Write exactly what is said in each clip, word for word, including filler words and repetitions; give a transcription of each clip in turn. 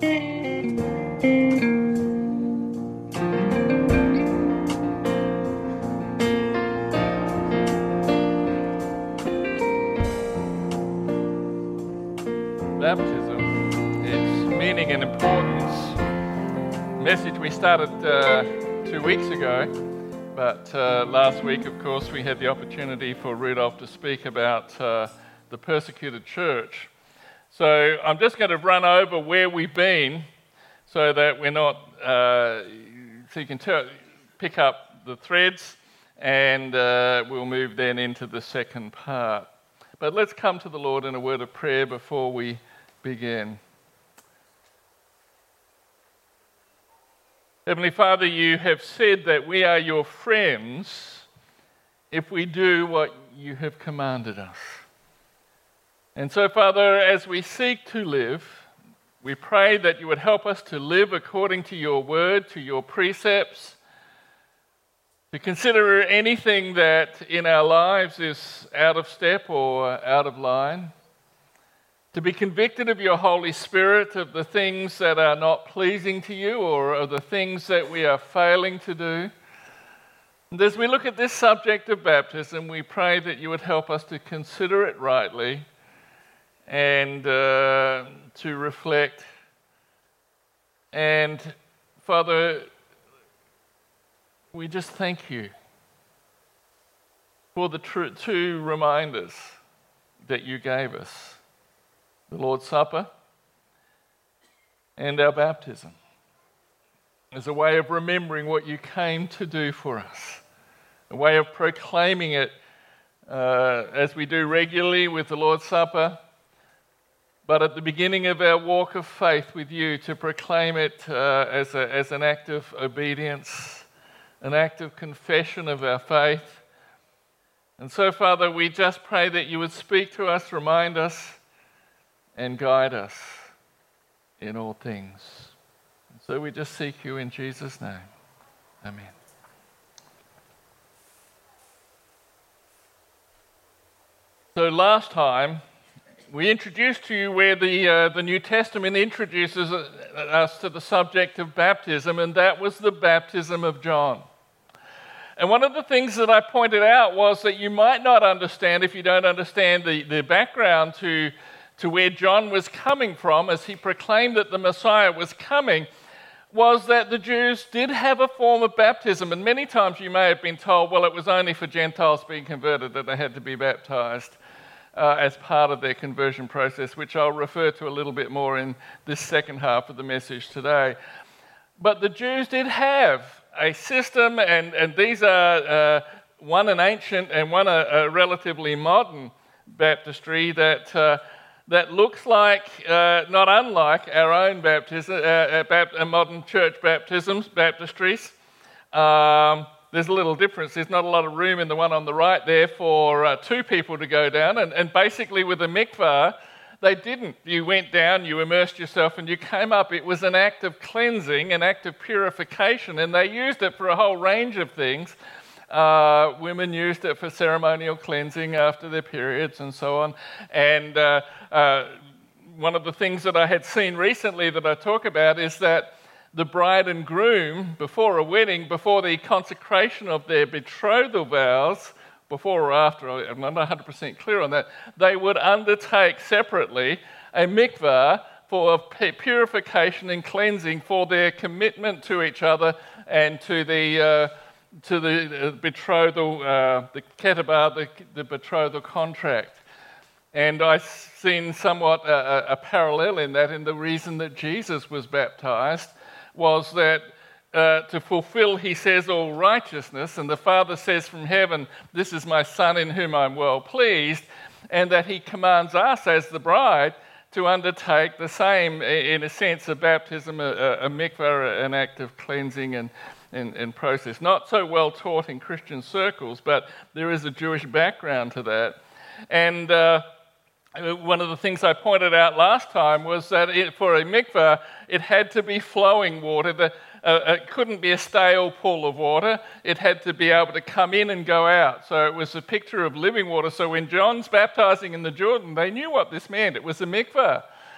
Baptism, its meaning and importance. Message we started uh, two weeks ago, but uh, last week, of course, we had the opportunity for Rudolph to speak about uh, the persecuted church. So I'm just going to run over where we've been so that we're not, uh, so you can tell, pick up the threads, and uh, we'll move then into the second part. But let's come to the Lord in a word of prayer before we begin. Heavenly Father, you have said that we are your friends if we do what you have commanded us. And so, Father, as we seek to live, we pray that you would help us to live according to your word, to your precepts, to consider anything that in our lives is out of step or out of line, to be convicted of your Holy Spirit, of the things that are not pleasing to you or of the things that we are failing to do. And as we look at this subject of baptism, we pray that you would help us to consider it rightly and uh, to reflect. And Father, we just thank you for the tr- two reminders that you gave us. The Lord's Supper and our baptism as a way of remembering what you came to do for us, a way of proclaiming it uh, as we do regularly with the Lord's Supper, but at the beginning of our walk of faith with you, to proclaim it uh, as, a, as an act of obedience, an act of confession of our faith. And so, Father, we just pray that you would speak to us, remind us, and guide us in all things. And so we just seek you in Jesus' name. Amen. So last time, we introduced to you where the, uh, the New Testament introduces us to the subject of baptism, and that was the baptism of John. And one of the things that I pointed out was that you might not understand, if you don't understand the, the background to to where John was coming from as he proclaimed that the Messiah was coming, was that the Jews did have a form of baptism. And many times you may have been told, well, it was only for Gentiles being converted that they had to be baptized uh, as part of their conversion process, which I'll refer to a little bit more in this second half of the message today. But the Jews did have a system, and, and these are uh, one an ancient and one a, a relatively modern baptistry that uh, that looks like, uh, not unlike our own baptism, uh, uh, Bap- uh, modern church baptisms, baptistries. Um, there's a little difference. There's not a lot of room in the one on the right there for uh, two people to go down. And, and basically with the mikvah, they didn't. You went down, you immersed yourself, and you came up. It was an act of cleansing, an act of purification, and they used it for a whole range of things. Uh, women used it for ceremonial cleansing after their periods and so on. And uh, uh, one of the things that I had seen recently that I talk about is that the bride and groom, before a wedding, before the consecration of their betrothal vows, before or after, I'm not one hundred percent clear on that, they would undertake separately a mikvah for purification and cleansing for their commitment to each other and to the uh, to the uh, betrothal, uh, the ketubah, the, the betrothal contract. And I've seen somewhat a, a parallel in that, in the reason that Jesus was baptized was that uh, to fulfill, he says, all righteousness, and the Father says from heaven, this is my Son in whom I'm well pleased, and that he commands us as the bride to undertake the same, in a sense, of baptism, a, a mikvah, an act of cleansing and And, and process. Not so well taught in Christian circles, but there is a Jewish background to that. And uh, one of the things I pointed out last time was that it, for a mikvah, it had to be flowing water. The, uh, it couldn't be a stale pool of water. It had to be able to come in and go out. So it was a picture of living water. So when John's baptizing in the Jordan, they knew what this meant. It was a mikvah.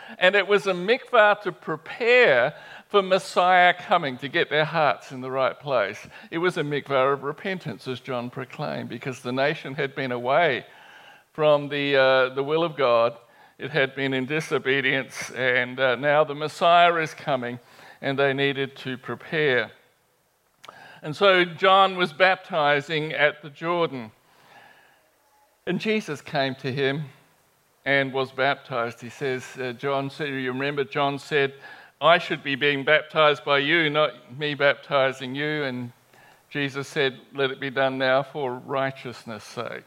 And it was a mikvah to prepare for Messiah coming, to get their hearts in the right place. It was a mikvah of repentance, as John proclaimed, because the nation had been away from the, uh, the will of God. It had been in disobedience, and uh, now the Messiah is coming, and they needed to prepare. And so John was baptizing at the Jordan. And Jesus came to him and was baptized. He says, uh, John said, you remember John said, I should be being baptized by you, not me baptizing you. And Jesus said, let it be done now for righteousness' sake.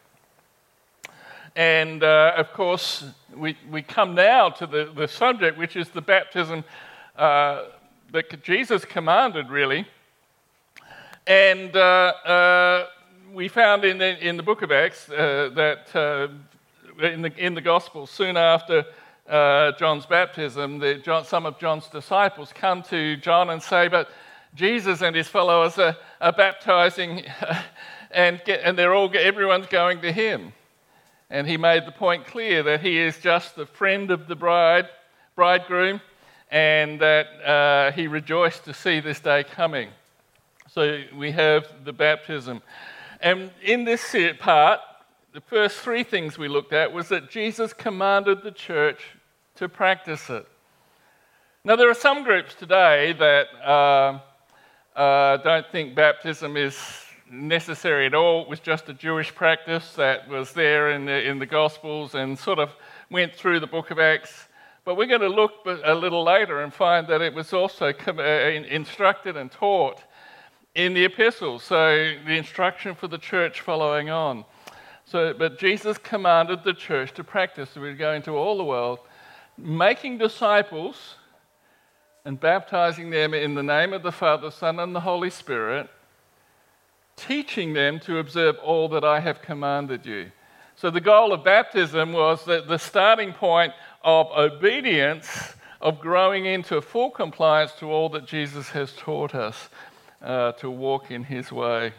And uh, of course, we, we come now to the, the subject, which is the baptism uh, that Jesus commanded, really. And uh, uh, we found in the, in the book of Acts uh, that uh, in the in the Gospel, soon after uh, John's baptism, the, John, some of John's disciples come to John and say, "But Jesus and his followers are, are baptizing, and get, and they're all everyone's going to him." And he made the point clear that he is just the friend of the bride, bridegroom, and that uh, he rejoiced to see this day coming. So we have the baptism. And in this part, the first three things we looked at was that Jesus commanded the church to practice it. Now, there are some groups today that uh, uh, don't think baptism is necessary at all. It was just a Jewish practice that was there in the, in the Gospels and sort of went through the book of Acts. But we're going to look a little later and find that it was also instructed and taught in the epistles, so the instruction for the church following on. So, but Jesus commanded the church to practice. So we're going to all the world, making disciples and baptizing them in the name of the Father, Son, and the Holy Spirit, teaching them to observe all that I have commanded you. So the goal of baptism was that the starting point of obedience, of growing into full compliance to all that Jesus has taught us. Uh, to walk in his way.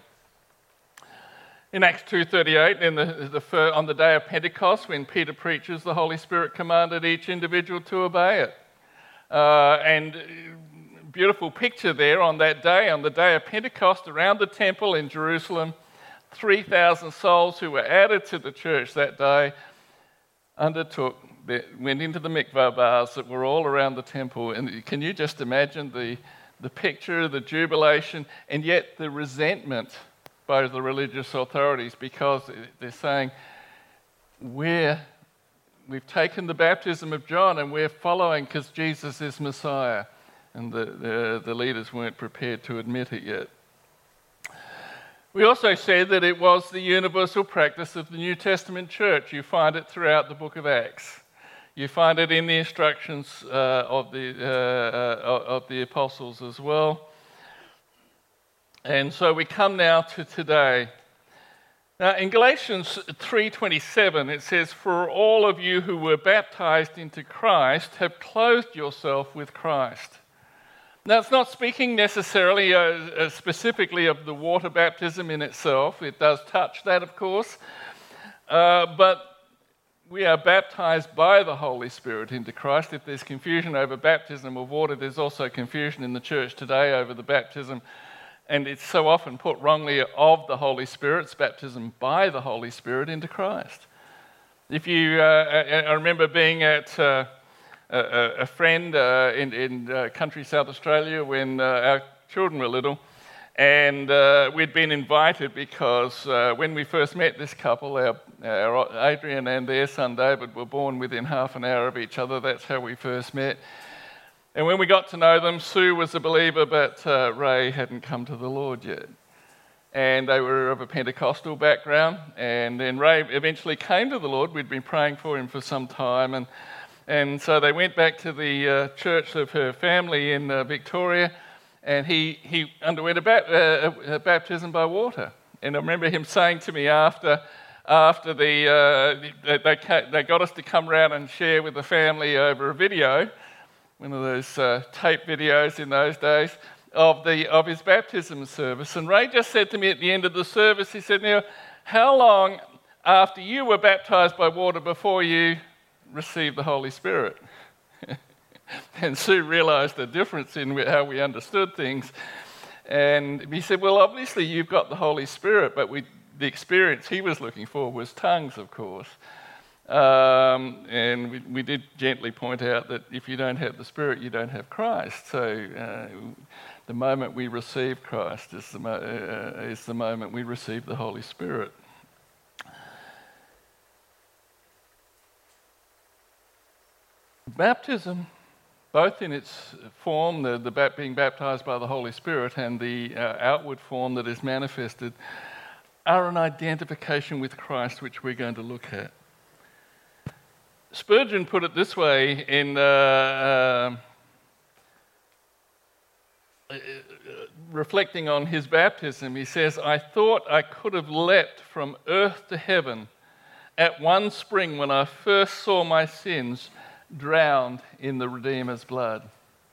In Acts two thirty-eight, in the, the, on the day of Pentecost, when Peter preaches, the Holy Spirit commanded each individual to obey it. Uh, and beautiful picture there on that day, on the day of Pentecost, around the temple in Jerusalem, three thousand souls who were added to the church that day undertook, went into the mikvah baths that were all around the temple. And can you just imagine the the picture, the jubilation, and yet the resentment by the religious authorities, because they're saying, we're, we've taken the baptism of John and we're following because Jesus is Messiah. And the, the, the leaders weren't prepared to admit it yet. We also said that it was the universal practice of the New Testament church. You find it throughout the book of Acts. You find it in the instructions uh, of, the, uh, uh, of the apostles as well. And so we come now to today. Now in Galatians three twenty-seven it says, "For all of you who were baptized into Christ have clothed yourself with Christ." Now it's not speaking necessarily uh, uh, specifically of the water baptism in itself. It does touch that, of course. Uh, but we are baptized by the Holy Spirit into Christ. If there's confusion over baptism of water, there's also confusion in the church today over the baptism, and it's so often put wrongly, of the Holy Spirit. It's baptism by the Holy Spirit into Christ. If you, uh, I remember being at uh, a, a friend uh, in, in uh, country South Australia when uh, our children were little, and uh, we'd been invited because uh, when we first met this couple, our, our Adrian and their son David were born within half an hour of each other. That's how we first met. And when we got to know them, Sue was a believer, but uh, Ray hadn't come to the Lord yet. And they were of a Pentecostal background. And then Ray eventually came to the Lord. We'd been praying for him for some time. And, and so they went back to the uh, church of her family in uh, Victoria. And he, he underwent a, ba- uh, a baptism by water. And I remember him saying to me after after the uh, they, they got us to come round and share with the family over a video, one of those uh, tape videos in those days, of the of his baptism service. And Ray just said to me at the end of the service, he said, "Now, how long after you were baptized by water before you received the Holy Spirit?" And Sue realised the difference in how we understood things. And he said, well, obviously you've got the Holy Spirit, but we, the experience he was looking for was tongues, of course. Um, and we, we did gently point out that if you don't have the Spirit, you don't have Christ. So uh, the moment we receive Christ is the, mo- uh, is the moment we receive the Holy Spirit. Baptism, both in its form, the, the being baptized by the Holy Spirit, and the uh, outward form that is manifested, are an identification with Christ, which we're going to look at. Spurgeon put it this way in uh, uh, reflecting on his baptism. He says, I thought I could have leapt from earth to heaven at one spring when I first saw my sins drowned in the Redeemer's blood.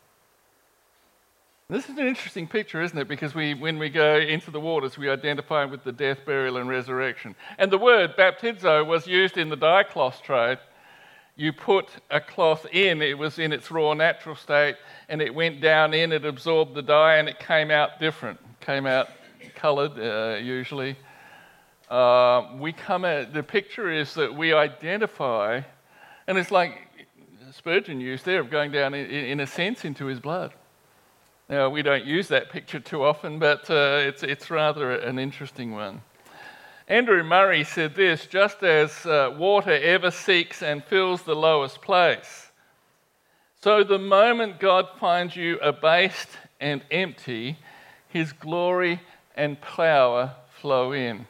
This is an interesting picture, isn't it? Because we, when we go into the waters, we identify with the death, burial, and resurrection. And the word baptizo was used in the dye cloth trade. You put a cloth in, it was in its raw natural state, and it went down in, it absorbed the dye, and it came out different. It came out coloured, uh, usually. Uh, we come at, the picture is that we identify, and it's like Spurgeon used there, of going down, in, in a sense, into his blood. Now, we don't use that picture too often, but uh, it's, it's rather an interesting one. Andrew Murray said this, just as uh, water ever seeks and fills the lowest place, so the moment God finds you abased and empty, his glory and power flow in.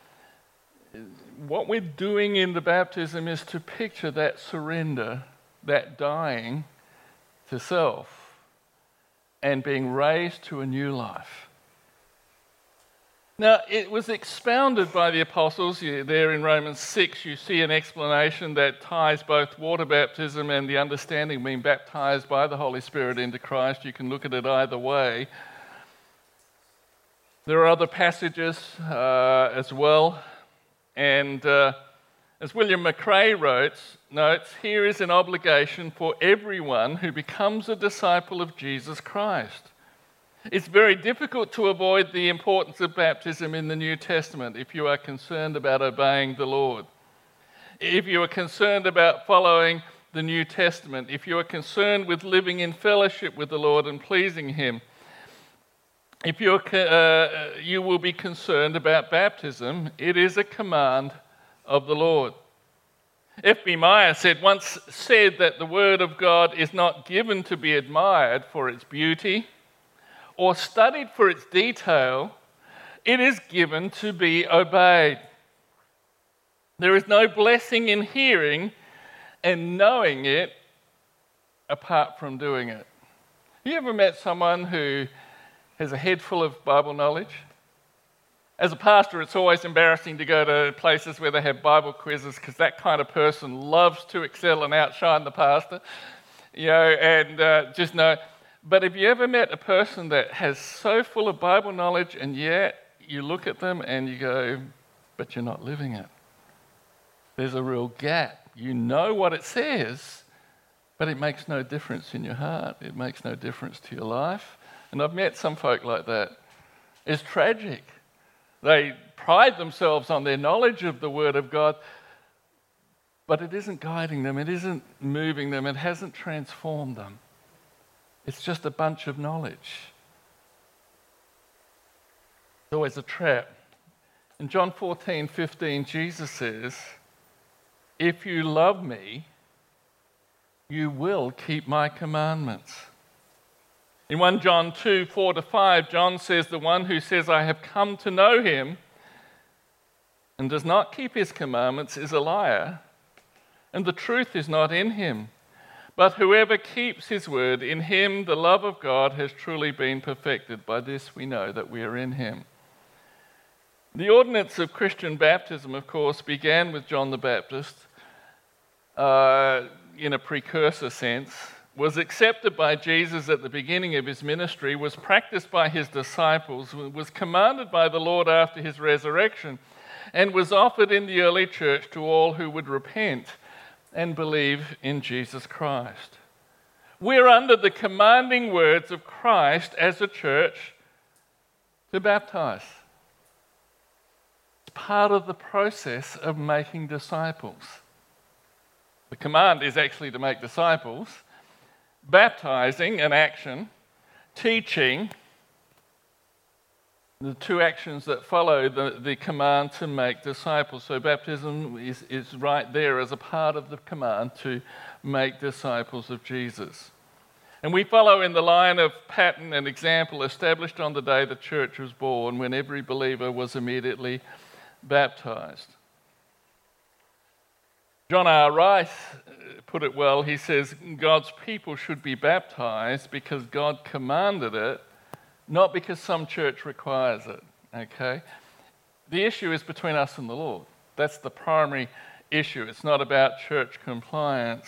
What we're doing in the baptism is to picture that surrender, that dying to self, and being raised to a new life. Now, it was expounded by the apostles. There in Romans six, you see an explanation that ties both water baptism and the understanding of being baptized by the Holy Spirit into Christ. You can look at it either way. There are other passages uh, as well. And uh, as William McRae wrote, notes, here is an obligation for everyone who becomes a disciple of Jesus Christ. It's very difficult to avoid the importance of baptism in the New Testament if you are concerned about obeying the Lord. If you are concerned about following the New Testament, if you are concerned with living in fellowship with the Lord and pleasing Him, if you're, uh, you will be concerned about baptism, it is a command of the Lord. F B Meyer said, once said that the Word of God is not given to be admired for its beauty or studied for its detail, it is given to be obeyed. There is no blessing in hearing and knowing it apart from doing it. Have you ever met someone who has a head full of Bible knowledge? As a pastor, it's always embarrassing to go to places where they have Bible quizzes because that kind of person loves to excel and outshine the pastor. You know, and uh, just know. But have you ever met a person that has so full of Bible knowledge and yet you look at them and you go, but you're not living it? There's a real gap. You know what it says, but it makes no difference in your heart. It makes no difference to your life. And I've met some folk like that. It's tragic. They pride themselves on their knowledge of the Word of God, but it isn't guiding them, it isn't moving them, it hasn't transformed them. It's just a bunch of knowledge. It's always a trap. In John fourteen fifteen, Jesus says, if you love me, you will keep my commandments. In First John two, four to five, John says, the one who says, I have come to know him and does not keep his commandments is a liar, and the truth is not in him. But whoever keeps his word, in him the love of God has truly been perfected. By this we know that we are in him. The ordinance of Christian baptism, of course, began with John the Baptist uh, in a precursor sense, was accepted by Jesus at the beginning of his ministry, was practiced by his disciples, was commanded by the Lord after his resurrection, and was offered in the early church to all who would repent and believe in Jesus Christ. We're under the commanding words of Christ as a church to baptize. It's part of the process of making disciples. The command is actually to make disciples. Baptizing, an action. Teaching, the two actions that follow the, the command to make disciples. So baptism is, is right there as a part of the command to make disciples of Jesus. And we follow in the line of pattern and example established on the day the church was born, when every believer was immediately baptized. John R. Rice put it well. He says, God's people should be baptized because God commanded it, not because some church requires it. Okay? The issue is between us and the Lord. That's the primary issue. It's not about church compliance.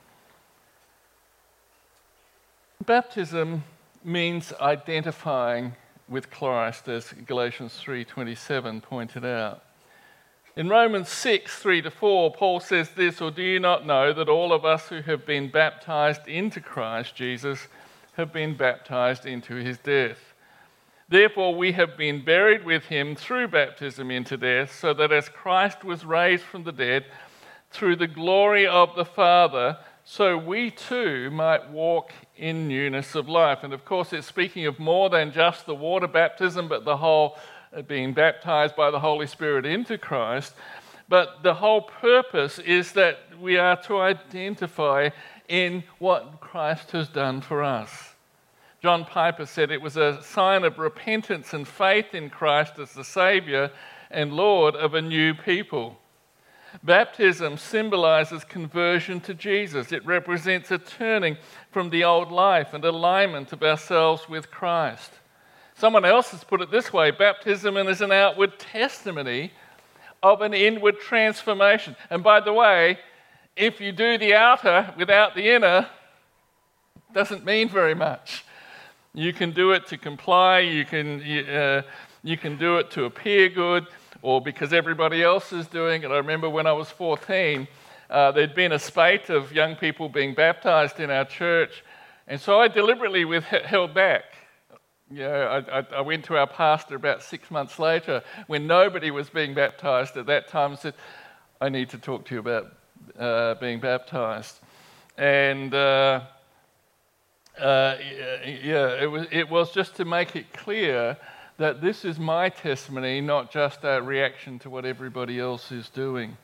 Baptism means identifying with Christ, as Galatians three twenty-seven pointed out. In Romans six, three to four, Paul says this, or do you not know that all of us who have been baptized into Christ Jesus have been baptized into his death? Therefore we have been buried with him through baptism into death, so that as Christ was raised from the dead through the glory of the Father, so we too might walk in newness of life. And of course it's speaking of more than just the water baptism, but the whole being baptized by the Holy Spirit into Christ. But the whole purpose is that we are to identify in what Christ has done for us. John Piper said it was a sign of repentance and faith in Christ as the Saviour and Lord of a new people. Baptism symbolizes conversion to Jesus. It represents a turning from the old life and alignment of ourselves with Christ. Someone else has put it this way: baptism is an outward testimony of an inward transformation. And by the way, if you do the outer without the inner, it doesn't mean very much. You can do it to comply, you can, uh, you can do it to appear good, or because everybody else is doing it. I remember when I was fourteen, uh, there'd been a spate of young people being baptized in our church, and so I deliberately withheld back. You know, I, I, I went to our pastor about six months later when nobody was being baptized at that time and said, I need to talk to you about uh, being baptized. And uh, uh, yeah, it was, it was just to make it clear that this is my testimony, not just a reaction to what everybody else is doing.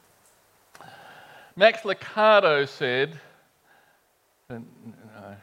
Max Lucado said, uh, no,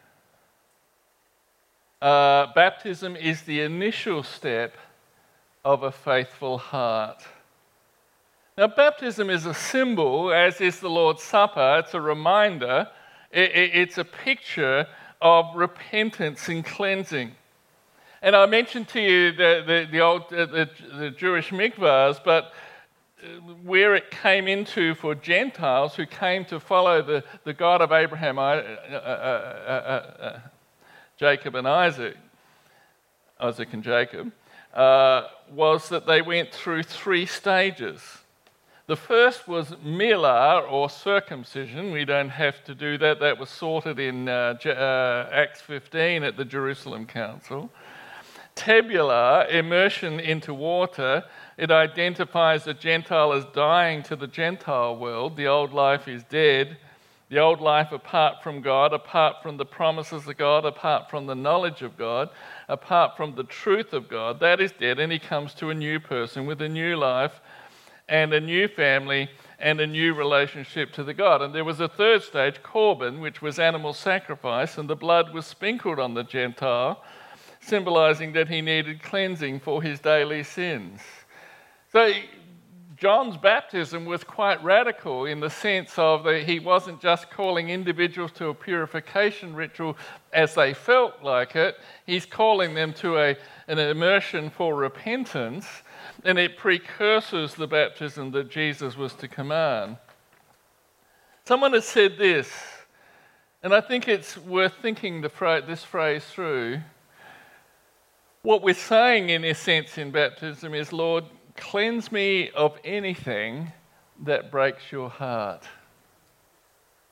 Uh, baptism is the initial step of a faithful heart. Now, baptism is a symbol, as is the Lord's Supper. It's a reminder. It, it, it's a picture of repentance and cleansing. And I mentioned to you the, the, the old uh, the, the Jewish mikvahs, but where it came into for Gentiles who came to follow the, the God of Abraham, uh, uh, uh, uh, Jacob and Isaac, Isaac and Jacob, uh, was that they went through three stages. The first was milah, or circumcision. We don't have to do that. That was sorted in uh, uh, Acts fifteen at the Jerusalem Council. Tabula, immersion into water. It identifies a Gentile as dying to the Gentile world. The old life is dead. The old life apart from God, apart from the promises of God, apart from the knowledge of God, apart from the truth of God, that is dead, and he comes to a new person with a new life and a new family and a new relationship to the God. And there was a third stage, Korban, which was animal sacrifice, and the blood was sprinkled on the Gentile, symbolizing that he needed cleansing for his daily sins. So John's baptism was quite radical in the sense of that he wasn't just calling individuals to a purification ritual as they felt like it. He's calling them to a, an immersion for repentance, and it precursors the baptism that Jesus was to command. Someone has said this, and I think it's worth thinking the phrase, this phrase through. What we're saying in a sense in baptism is, Lord, cleanse me of anything that breaks your heart.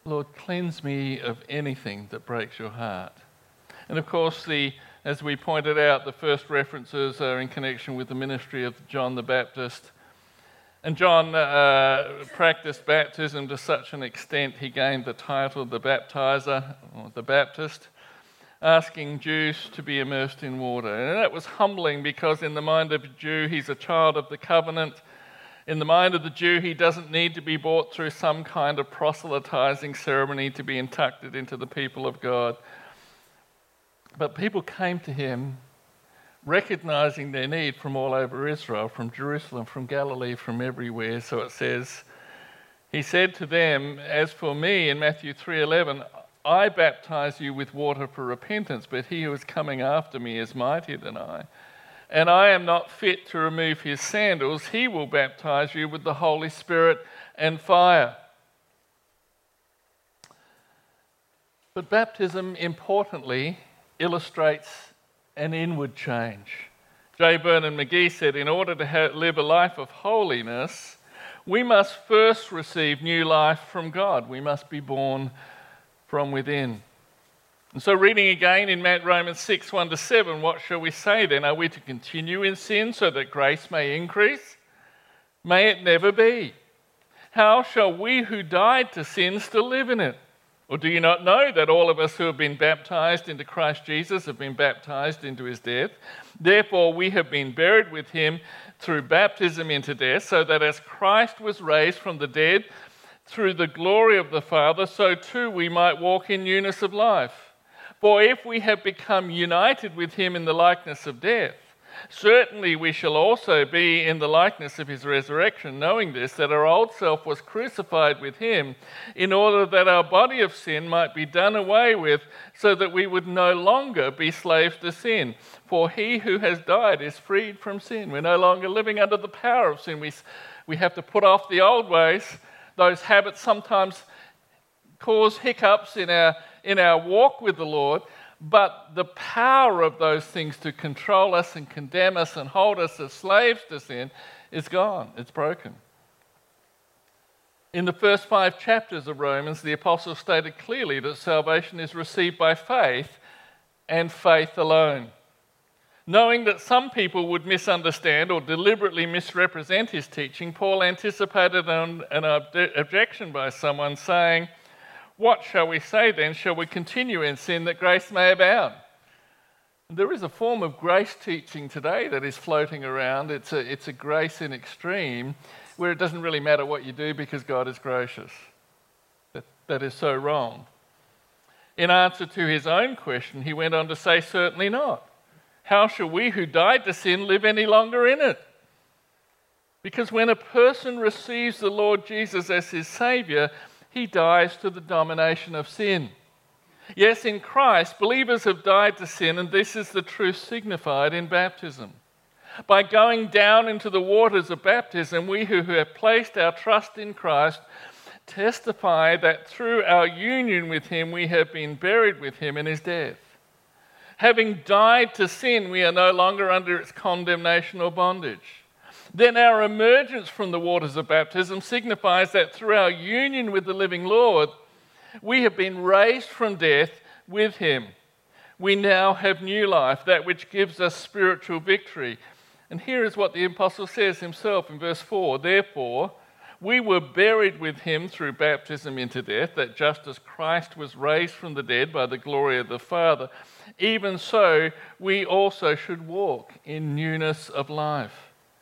Lord, cleanse me of anything that breaks your heart. And of course, the as we pointed out, the first references are in connection with the ministry of John the Baptist. And John uh, practiced baptism to such an extent he gained the title the baptizer, or the Baptist, asking Jews to be immersed in water. And that was humbling because in the mind of a Jew, he's a child of the covenant. In the mind of the Jew, he doesn't need to be brought through some kind of proselytizing ceremony to be inducted into the people of God. But people came to him recognizing their need from all over Israel, from Jerusalem, from Galilee, from everywhere. So it says, he said to them, as for me, in Matthew three eleven, I baptize you with water for repentance, but he who is coming after me is mightier than I. And I am not fit to remove his sandals. He will baptize you with the Holy Spirit and fire. But baptism, importantly, illustrates an inward change. J. Vernon McGee said, in order to ha- live a life of holiness, we must first receive new life from God. We must be born from within. And so reading again in Romans six, one to seven, what shall we say then? Are we to continue in sin so that grace may increase? May it never be. How shall we who died to sin still live in it? Or do you not know that all of us who have been baptized into Christ Jesus have been baptized into his death? Therefore, we have been buried with him through baptism into death, so that as Christ was raised from the dead through the glory of the Father, so too we might walk in newness of life. For if we have become united with him in the likeness of death, certainly we shall also be in the likeness of his resurrection, knowing this, that our old self was crucified with him, in order that our body of sin might be done away with, so that we would no longer be slaves to sin. For he who has died is freed from sin. We're no longer living under the power of sin. We, we have to put off the old ways. Those habits sometimes cause hiccups in our, in our walk with the Lord. But the power of those things to control us and condemn us and hold us as slaves to sin is gone. It's broken. In the first five chapters of Romans, the apostle stated clearly that salvation is received by faith and faith alone. Knowing that some people would misunderstand or deliberately misrepresent his teaching, Paul anticipated an, an ob- objection by someone saying, what shall we say then? Shall we continue in sin that grace may abound? There is a form of grace teaching today that is floating around. It's a, it's a grace in extreme, where it doesn't really matter what you do because God is gracious. That, that is so wrong. In answer to his own question, he went on to say, certainly not. How shall we who died to sin live any longer in it? Because when a person receives the Lord Jesus as his Saviour, he dies to the domination of sin. Yes, in Christ, believers have died to sin, and this is the truth signified in baptism. By going down into the waters of baptism, we who have placed our trust in Christ testify that through our union with him, we have been buried with him in his death. Having died to sin, we are no longer under its condemnation or bondage. Then our emergence from the waters of baptism signifies that through our union with the living Lord, we have been raised from death with him. We now have new life, that which gives us spiritual victory. And here is what the apostle says himself in verse four. Therefore, we were buried with him through baptism into death, that just as Christ was raised from the dead by the glory of the Father, even so we also should walk in newness of life.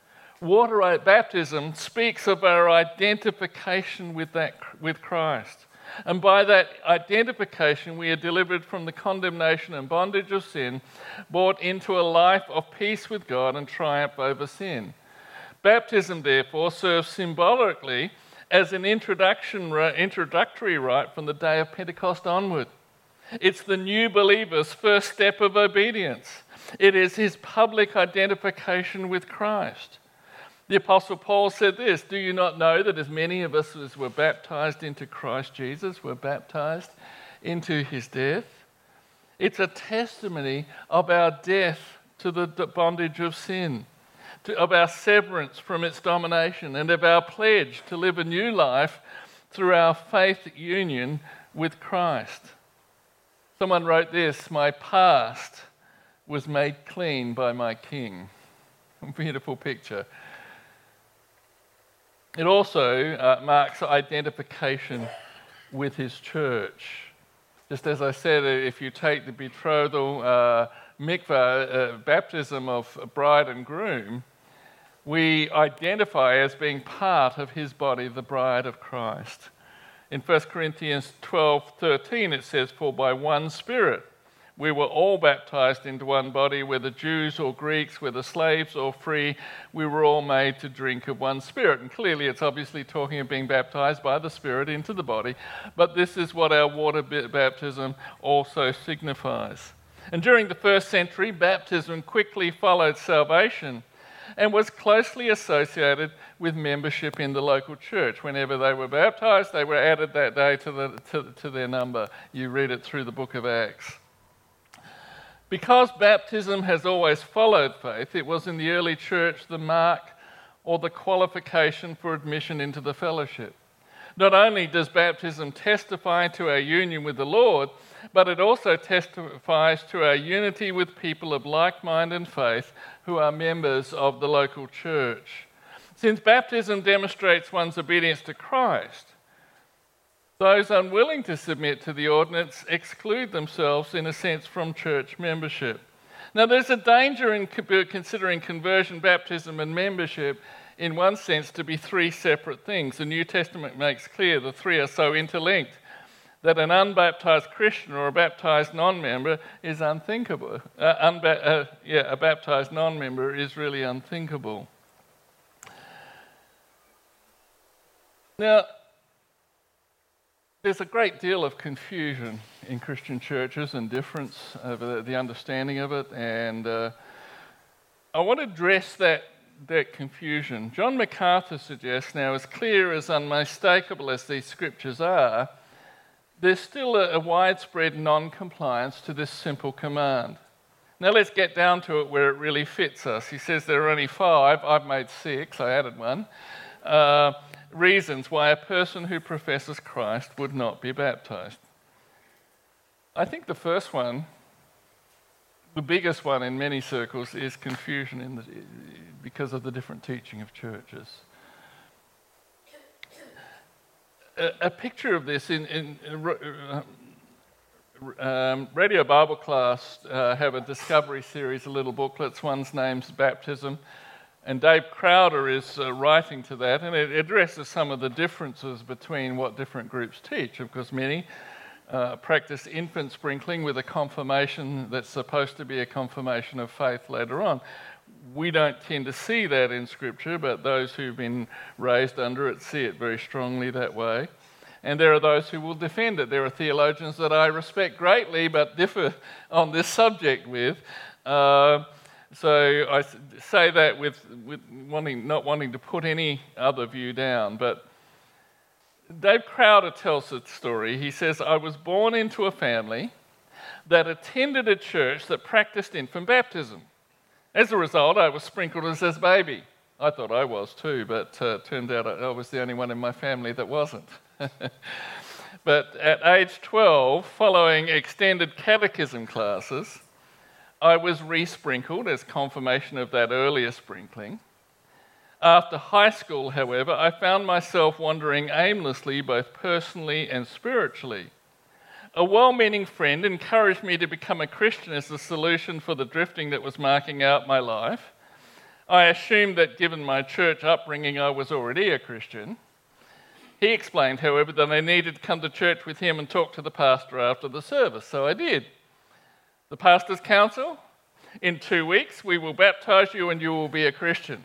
Water baptism speaks of our identification with that with Christ. And by that identification, we are delivered from the condemnation and bondage of sin, brought into a life of peace with God and triumph over sin. Baptism, therefore, serves symbolically as an introduction, introductory rite from the day of Pentecost onward. It's the new believer's first step of obedience. It is his public identification with Christ. The Apostle Paul said this, do you not know that as many of us as were baptized into Christ Jesus were baptized into his death? It's a testimony of our death to the bondage of sin, to, of our severance from its domination, and of our pledge to live a new life through our faith union with Christ. Someone wrote this, "My past was made clean by my King." A beautiful picture. It also uh, marks identification with his church. Just as I said, if you take the betrothal uh, mikvah, uh, baptism of bride and groom, we identify as being part of his body, the bride of Christ. In First Corinthians twelve thirteen it says, "For by one Spirit we were all baptized into one body, whether Jews or Greeks, whether slaves or free, we were all made to drink of one Spirit." And clearly it's obviously talking of being baptized by the Spirit into the body, but this is what our water baptism also signifies. And during the first century, baptism quickly followed salvation and was closely associated with membership in the local church. Whenever they were baptized, they were added that day to, the, to, to their number. You read it through the book of Acts. Because baptism has always followed faith, it was in the early church the mark or the qualification for admission into the fellowship. Not only does baptism testify to our union with the Lord, but it also testifies to our unity with people of like mind and faith who are members of the local church. Since baptism demonstrates one's obedience to Christ, those unwilling to submit to the ordinance exclude themselves, in a sense, from church membership. Now, there's a danger in considering conversion, baptism, and membership, in one sense, to be three separate things. The New Testament makes clear the three are so interlinked that an unbaptized Christian or a baptized non-member is unthinkable. Uh, unba- uh, yeah, a baptized non-member is really unthinkable. Now, there's a great deal of confusion in Christian churches and difference over the, the understanding of it, and uh, I want to address that, that confusion. John MacArthur suggests, now, as clear, as unmistakable as these scriptures are, there's still a, a widespread non-compliance to this simple command. Now let's get down to it where it really fits us. He says there are only five, I've made six, I added one, uh, reasons why a person who professes Christ would not be baptized. I think the first one, the biggest one in many circles, is confusion in the, because of the different teaching of churches. A, a picture of this in, in, in um, Radio Bible Class uh, have a discovery series of little booklets. One's name's Baptism. And Dave Crowder is uh, writing to that, and it addresses some of the differences between what different groups teach. Of course, many uh, practice infant sprinkling with a confirmation that's supposed to be a confirmation of faith later on. We don't tend to see that in Scripture, but those who've been raised under it see it very strongly that way. And there are those who will defend it. There are theologians that I respect greatly but differ on this subject with. Uh, So I say that with, with wanting, not wanting to put any other view down, but Dave Crowder tells the story. He says, "I was born into a family that attended a church that practiced infant baptism. As a result, I was sprinkled as a baby." I thought I was too, but uh, turned out I was the only one in my family that wasn't. But at age twelve, following extended catechism classes, I was re-sprinkled as confirmation of that earlier sprinkling. After high school, however, I found myself wandering aimlessly, both personally and spiritually. A well-meaning friend encouraged me to become a Christian as the solution for the drifting that was marking out my life. I assumed that given my church upbringing, I was already a Christian. He explained, however, that I needed to come to church with him and talk to the pastor after the service, so I did. The pastor's counsel: "In two weeks, we will baptize you and you will be a Christian."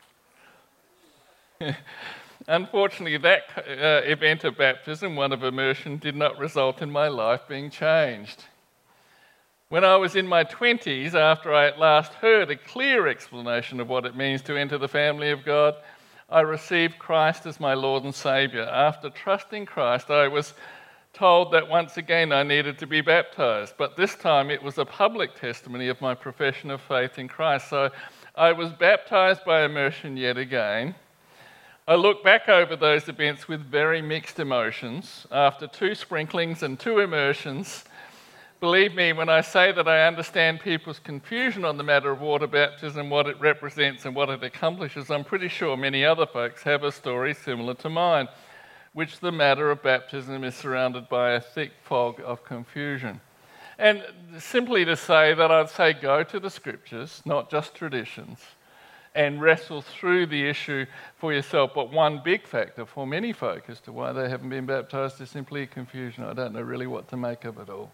Unfortunately, that uh, event of baptism, one of immersion, did not result in my life being changed. When I was in my twenties, after I at last heard a clear explanation of what it means to enter the family of God, I received Christ as my Lord and Saviour. After trusting Christ, I was told that once again I needed to be baptized, but this time it was a public testimony of my profession of faith in Christ. So I was baptized by immersion yet again. I look back over those events with very mixed emotions. After two sprinklings and two immersions, believe me when I say that I understand people's confusion on the matter of water baptism, what it represents and what it accomplishes, I'm pretty sure many other folks have a story similar to mine, which the matter of baptism is surrounded by a thick fog of confusion. And simply to say that I'd say go to the scriptures, not just traditions, and wrestle through the issue for yourself. But one big factor for many folk as to why they haven't been baptised is simply confusion. I don't know really what to make of it all.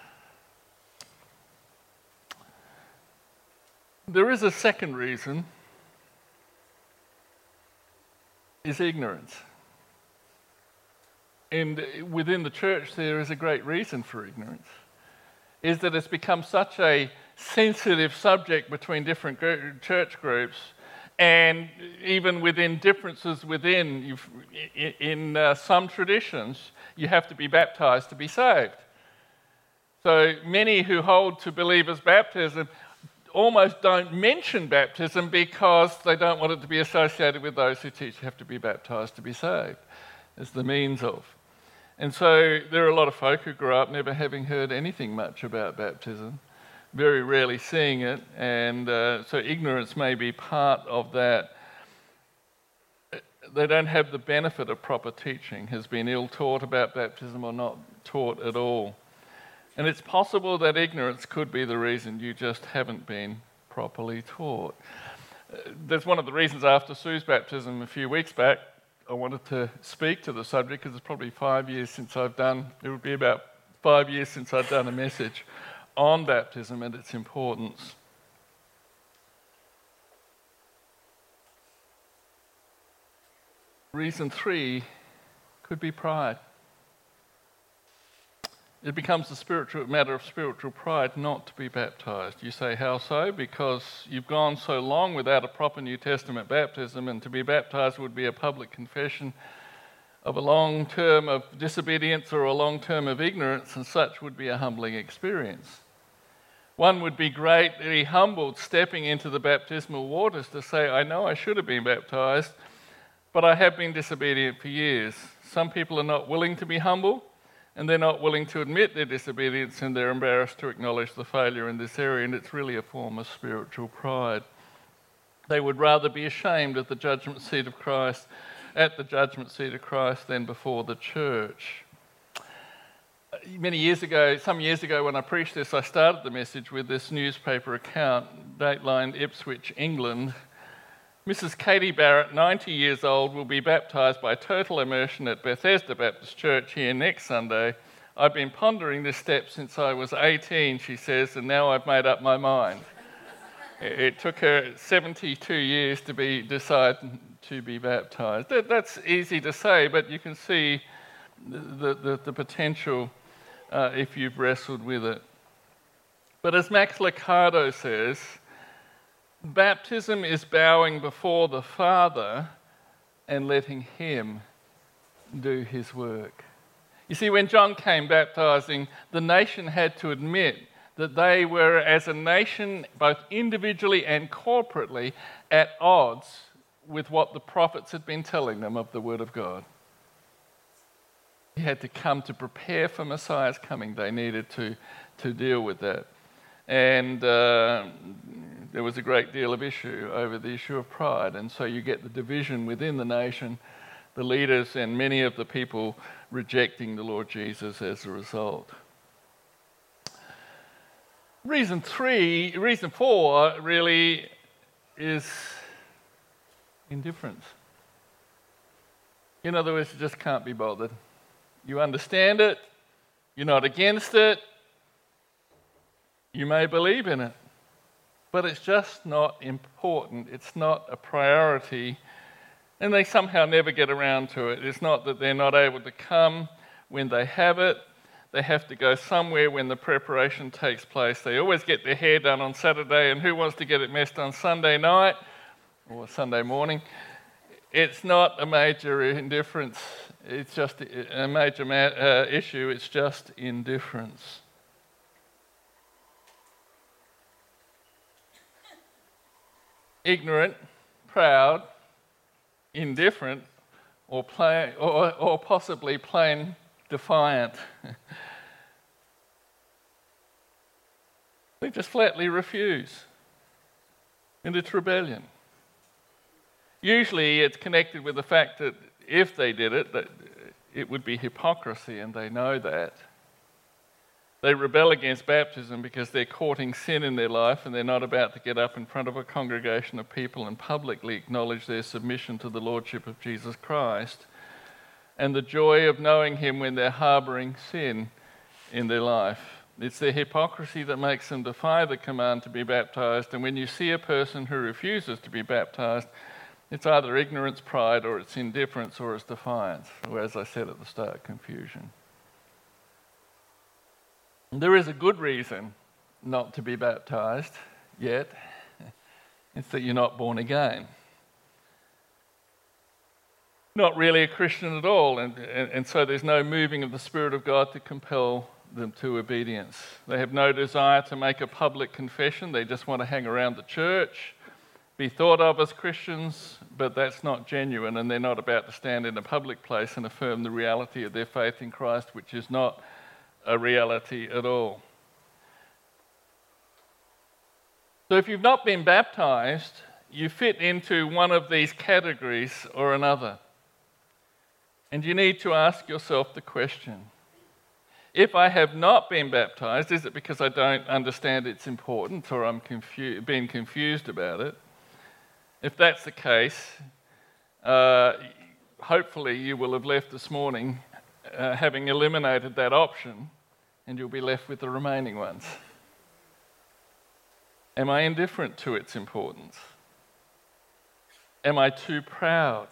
There is a second reason, is ignorance. And within the church there is a great reason for ignorance, is that it's become such a sensitive subject between different church groups, and even within differences within, you've, in uh, some traditions, you have to be baptised to be saved. So many who hold to believers' baptism almost don't mention baptism because they don't want it to be associated with those who teach you have to be baptised to be saved, as the means of. And so there are a lot of folk who grow up never having heard anything much about baptism, very rarely seeing it, and uh, so ignorance may be part of that. They don't have the benefit of proper teaching, has been ill taught about baptism or not taught at all. And it's possible that ignorance could be the reason you just haven't been properly taught. Uh, that's one of the reasons after Sue's baptism a few weeks back, I wanted to speak to the subject, because it's probably five years since I've done, it would be about five years since I've done a message on baptism and its importance. Reason three could be pride. It becomes a spiritual matter of spiritual pride not to be baptised. You say, how so? Because you've gone so long without a proper New Testament baptism, and to be baptised would be a public confession of a long term of disobedience or a long term of ignorance, and such would be a humbling experience. One would be greatly humbled stepping into the baptismal waters to say, I know I should have been baptised, but I have been disobedient for years. Some people are not willing to be humble, and they're not willing to admit their disobedience, and they're embarrassed to acknowledge the failure in this area, and it's really a form of spiritual pride. They would rather be ashamed at the judgment seat of Christ, at the judgment seat of Christ, than before the church. Many years ago, some years ago when I preached this, I started the message with this newspaper account, datelined Ipswich, England. Missus Katie Barrett, ninety years old, will be baptised by total immersion at Bethesda Baptist Church here next Sunday. I've been pondering this step since I was eighteen, she says, and now I've made up my mind. It took her seventy-two years to be decide to be baptised. That, that's easy to say, but you can see the, the, the potential uh, if you've wrestled with it. But as Max Lucado says, baptism is bowing before the Father and letting Him do His work. You see, when John came baptizing, the nation had to admit that they were, as a nation, both individually and corporately, at odds with what the prophets had been telling them of the Word of God. He had to come to prepare for Messiah's coming. They needed to, to deal with that. And uh, there was a great deal of issue over the issue of pride. And so you get the division within the nation, the leaders and many of the people rejecting the Lord Jesus as a result. Reason three, reason four really is indifference. In other words, you just can't be bothered. You understand it, you're not against it, you may believe in it, but it's just not important. It's not a priority, and they somehow never get around to it. It's not that they're not able to come when they have it. They have to go somewhere when the preparation takes place. They always get their hair done on Saturday, and who wants to get it messed on Sunday night or Sunday morning? It's not a major indifference. It's just a major ma- uh, issue. It's just indifference. Ignorant, proud, indifferent, or, plain, or, or possibly plain defiant. They just flatly refuse. And it's rebellion. Usually it's connected with the fact that if they did it, that it would be hypocrisy, and they know that. They rebel against baptism because they're courting sin in their life, and they're not about to get up in front of a congregation of people and publicly acknowledge their submission to the Lordship of Jesus Christ and the joy of knowing Him when they're harbouring sin in their life. It's their hypocrisy that makes them defy the command to be baptized, and when you see a person who refuses to be baptized, it's either ignorance, pride, or it's indifference, or it's defiance, or as I said at the start, confusion. There is a good reason not to be baptized yet. It's that you're not born again. Not really a Christian at all, and, and, and so there's no moving of the Spirit of God to compel them to obedience. They have no desire to make a public confession. They just want to hang around the church, be thought of as Christians, but that's not genuine, and they're not about to stand in a public place and affirm the reality of their faith in Christ, which is not a reality at all. So if you've not been baptized, you fit into one of these categories or another. And you need to ask yourself the question, if I have not been baptized, is it because I don't understand its importance or I'm confu- being confused about it? If that's the case, uh, hopefully you will have left this morning uh, having eliminated that option, and you'll be left with the remaining ones. Am I indifferent to its importance? Am I too proud?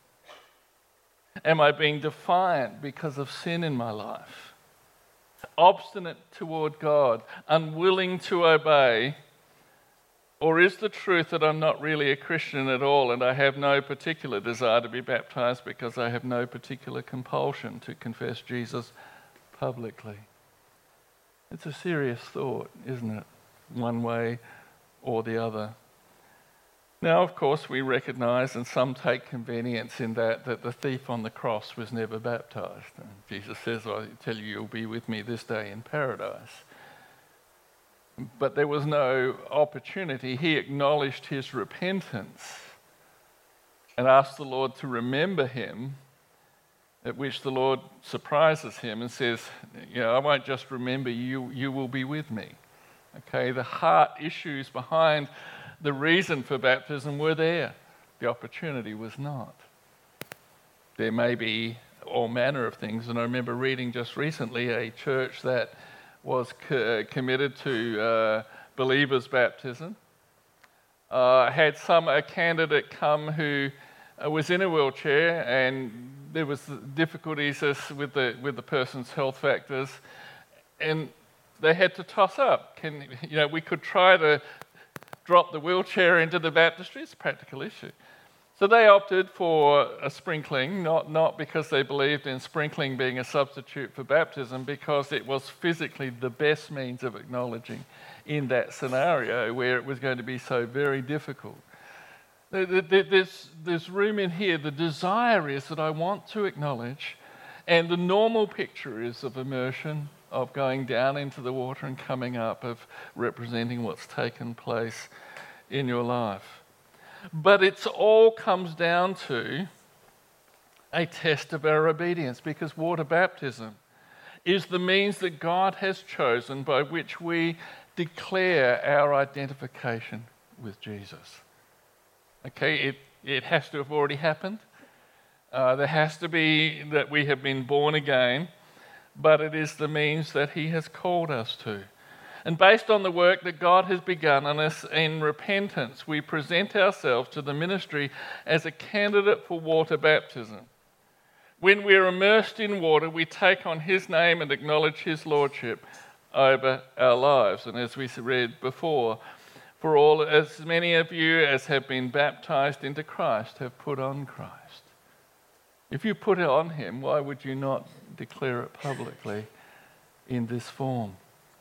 Am I being defiant because of sin in my life? Obstinate toward God, unwilling to obey? Or is the truth that I'm not really a Christian at all and I have no particular desire to be baptized because I have no particular compulsion to confess Jesus publicly? It's a serious thought, isn't it? One way or the other. Now, of course, we recognize, and some take convenience in that, that the thief on the cross was never baptized. And Jesus says, I tell you, you'll be with me this day in paradise. But there was no opportunity. He acknowledged his repentance and asked the Lord to remember him, at which the Lord surprises him and says, you know, I won't just remember you, you will be with me. Okay, the heart issues behind the reason for baptism were there. The opportunity was not. There may be all manner of things, and I remember reading just recently a church that was co- committed to uh, believers' baptism. Uh, had some a candidate come who uh, was in a wheelchair, and there was difficulties with the with the person's health factors, and they had to toss up. Can you know we could try to drop the wheelchair into the baptistry. It's a practical issue. So they opted for a sprinkling, not, not because they believed in sprinkling being a substitute for baptism, because it was physically the best means of acknowledging in that scenario where it was going to be so very difficult. There's, there's room in here. The desire is that I want to acknowledge, and the normal picture is of immersion, of going down into the water and coming up, of representing what's taken place in your life. But it all comes down to a test of our obedience, because water baptism is the means that God has chosen by which we declare our identification with Jesus. Okay, it, it has to have already happened. Uh, there has to be that we have been born again, but it is the means that he has called us to. And based on the work that God has begun on us in repentance, we present ourselves to the ministry as a candidate for water baptism. When we're immersed in water, we take on his name and acknowledge his lordship over our lives. And as we read before, for all as many of you as have been baptized into Christ have put on Christ. If you put it on him, why would you not declare it publicly in this form?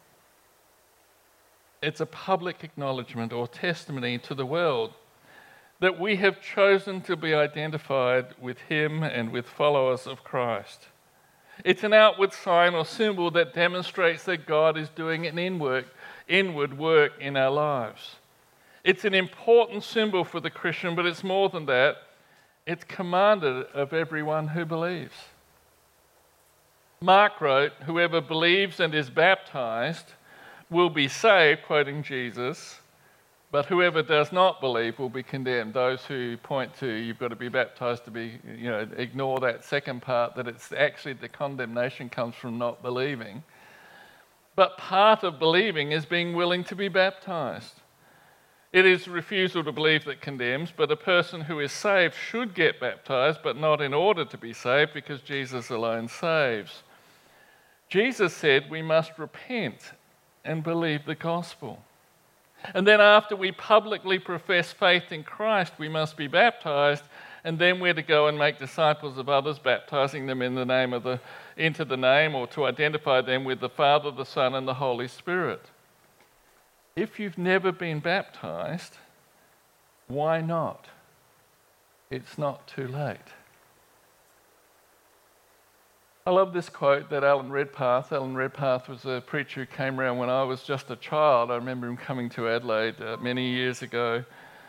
It's a public acknowledgement or testimony to the world that we have chosen to be identified with him and with followers of Christ. It's an outward sign or symbol that demonstrates that God is doing an inward, inward work in our lives. It's an important symbol for the Christian, but it's more than that. It's commanded of everyone who believes. Mark wrote, "Whoever believes and is baptized will be saved," quoting Jesus, "but whoever does not believe will be condemned." Those who point to you've got to be baptized to be, you know, ignore that second part, that it's actually the condemnation comes from not believing. But part of believing is being willing to be baptized. It is refusal to believe that condemns, but a person who is saved should get baptized, but not in order to be saved, because Jesus alone saves. Jesus said we must repent and believe the gospel. And then after we publicly profess faith in Christ, we must be baptized, and then we're to go and make disciples of others, baptizing them in the name of the, into the name, or to identify them with the Father, the Son, and the Holy Spirit. If you've never been baptized, why not? It's not too late. I love this quote that Alan Redpath, Alan Redpath was a preacher who came around when I was just a child. I remember him coming to Adelaide uh, many years ago.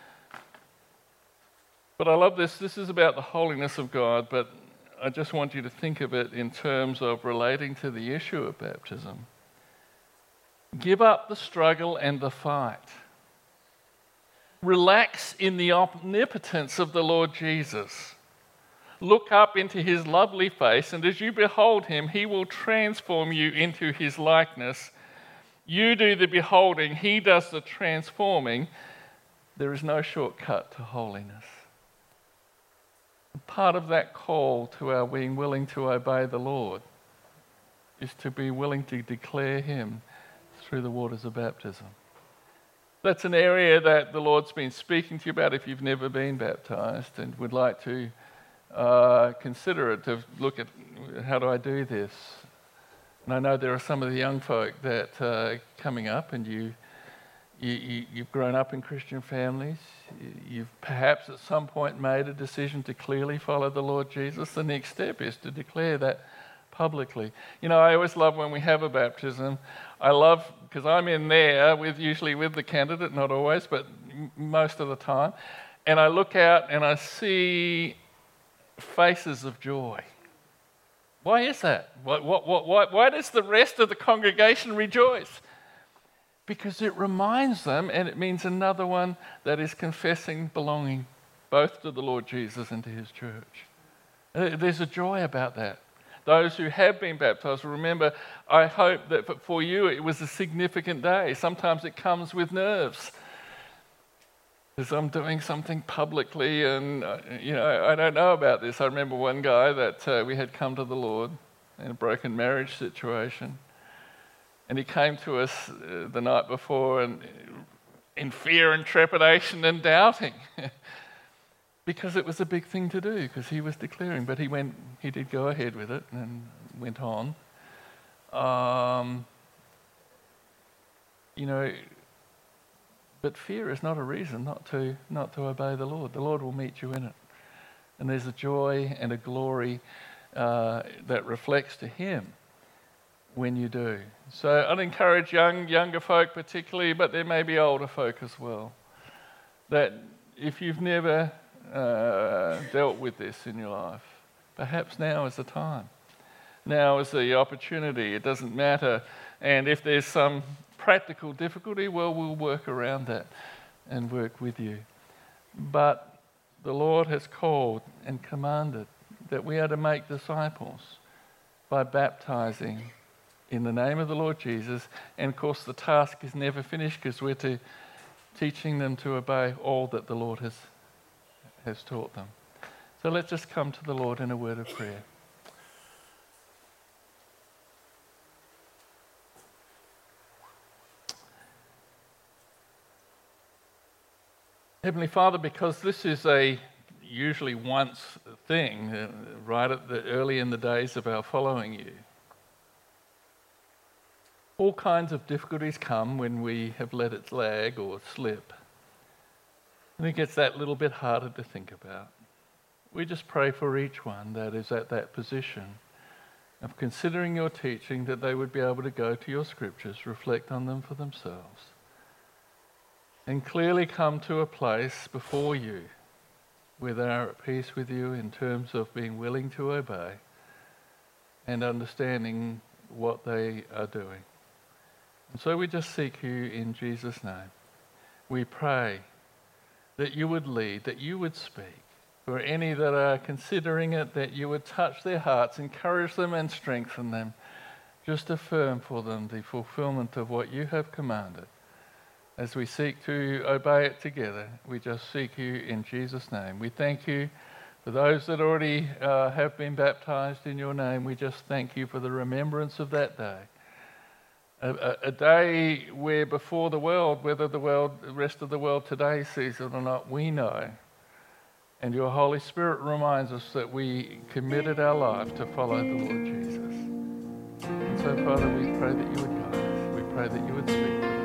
But I love this. This is about the holiness of God, but I just want you to think of it in terms of relating to the issue of baptism. Give up the struggle and the fight. Relax in the omnipotence of the Lord Jesus. Look up into his lovely face, and as you behold him, he will transform you into his likeness. You do the beholding, he does the transforming. There is no shortcut to holiness. Part of that call to our being willing to obey the Lord is to be willing to declare him through the waters of baptism. That's an area that the Lord's been speaking to you about if you've never been baptized and would like to uh, consider it, to look at how do I do this. And I know there are some of the young folk that are uh, coming up, and you, you, you, you've grown up in Christian families. You've perhaps at some point made a decision to clearly follow the Lord Jesus. The next step is to declare that publicly. You know, I always love when we have a baptism. I love, because I'm in there with usually with the candidate, not always, but m- most of the time, and I look out and I see faces of joy. Why is that? What, what, what, why, why does the rest of the congregation rejoice? Because it reminds them, and it means another one that is confessing belonging both to the Lord Jesus and to his church. There's a joy about that. Those who have been baptized, remember, I hope that for you it was a significant day. Sometimes it comes with nerves. Because I'm doing something publicly, and uh, you know, I don't know about this. I remember one guy that uh, we had come to the Lord in a broken marriage situation. And he came to us uh, the night before and in fear and trepidation and doubting. Because it was a big thing to do, because he was declaring, but he went, he did go ahead with it and went on. Um, you know, but fear is not a reason not to not to obey the Lord. The Lord will meet you in it, and there's a joy and a glory uh, that reflects to Him when you do. So I'd encourage young younger folk particularly, but there may be older folk as well, that if you've never Uh, dealt with this in your life, perhaps now is the time. Now is the opportunity. It doesn't matter. And if there's some practical difficulty, well, we'll work around that and work with you. But the Lord has called and commanded that we are to make disciples by baptizing in the name of the Lord Jesus. And of course, the task is never finished, because we're to teaching them to obey all that the Lord has has taught them. So let's just come to the Lord in a word of prayer. Heavenly Father, because this is a usually once thing, uh, right at the early in the days of our following you, all kinds of difficulties come when we have let it lag or slip. And it gets that little bit harder to think about. We just pray for each one that is at that position of considering your teaching, that they would be able to go to your scriptures, reflect on them for themselves, and clearly come to a place before you where they are at peace with you in terms of being willing to obey and understanding what they are doing. And so we just seek you in Jesus' name. We pray that you would lead, that you would speak. For any that are considering it, that you would touch their hearts, encourage them and strengthen them. Just affirm for them the fulfillment of what you have commanded. As we seek to obey it together, we just seek you in Jesus' name. We thank you for those that already uh, have been baptized in your name. We just thank you for the remembrance of that day. A, a, a day where before the world, whether the world, the rest of the world today sees it or not, we know. And your Holy Spirit reminds us that we committed our life to follow the Lord Jesus. And so, Father, we pray that you would guide us. We pray that you would speak to us.